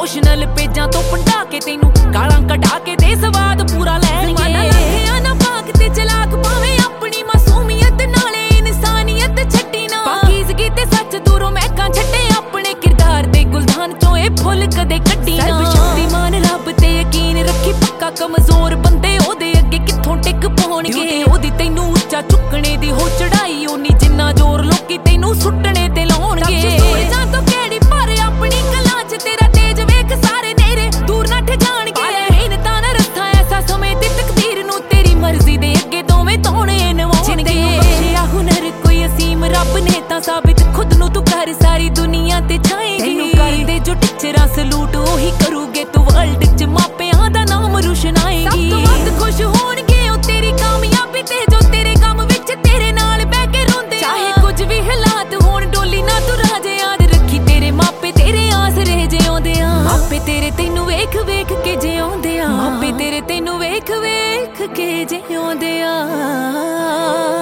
emotional पेजां तो पंडा के तेनू गालां कढा के दे स्वाद पूरा लैणगे ना भाग ते चलाक भावें अपनी मासूमियत नाले इंसानियत छड्डी ना पाकीज़गी ते सच दूरों महकां छड्डे अपने किरदार दे गुलदान चों ए फुल कदे कड्डी ना सर्वशक्तिमान रब ते यकीन रखी पक्का कमजोर बंदे ओदे अगे कित्थों टिक पाउणगे ओदी तैनू उच्चा चुकणे दी हो चढ़ाई ओनी जिन्ना जोर लोकी तैनू सुट्टणे ते लाउणगे सूरजां तो केड़ी पर अपनी कलां च तेरा तेज वेख सारे नेरे दूर नठ जाणगे मेहनतां ना रस्ता ऐसा समय ते तकदीर नू तेरी मर्जी दे अगे दोवें तौणे नवाउणगे बख्शिया हुनर कोई असीम रब ने तां साबित खुद नू तू कर सारी दुनिया ते छाएगी तैनू करदे जो टिचरां सलूट ओही करूगे तू वर्ल्ड च मापियां दा नाम रोशनाएगी सब तो वध खुश होणगे ओ तेरी कामयाबी ते जो तेरे गम विच तेरे नाल बैठ के रोंदे चाहे कुछ भी हालात होण डोली ना तू राजे याद रखी तेरे मापे तेरे आसरे जिउंदे आ मापे तेरे तैनू वेख वेख के जिउंदे आ मापे तेरे तैनू वेख वेख के जिउंदे आ